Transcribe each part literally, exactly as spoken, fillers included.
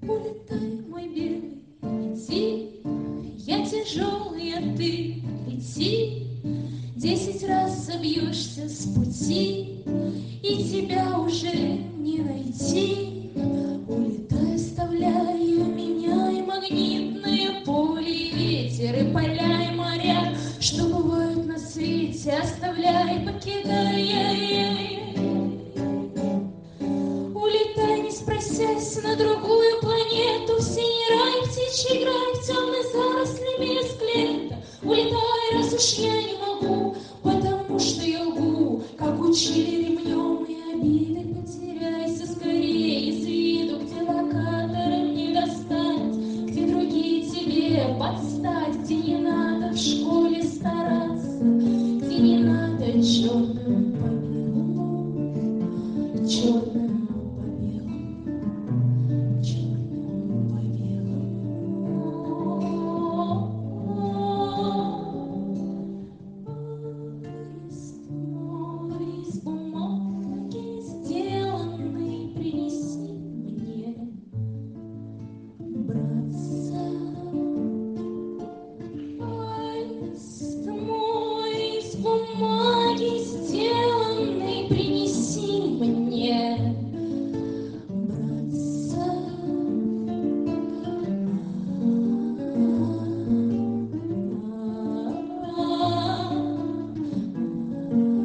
Улетай, мой белый, лети, я тяжелый, а ты лети. Десять раз собьешься с пути, и тебя уже не найти. Улетай, оставляя меня, и магнитное поле, и ветер, и поля, и моря, что бывают на свете, оставляй, покидая. Улетай, не спросясь, на другую планету, в синий рай, птичий грай, в темной заросли без клета. Улетай, раз уж я не могу, потому что я лгу, как учили ремнем, и обиды потеряйся скорее из виду, где локатором не достать, где другие тебе подстать, где не надо в школе стараться, где не надо черным по белому, черным.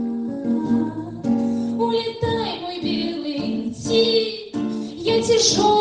Улетай, мой белый, лети, я тяжелый.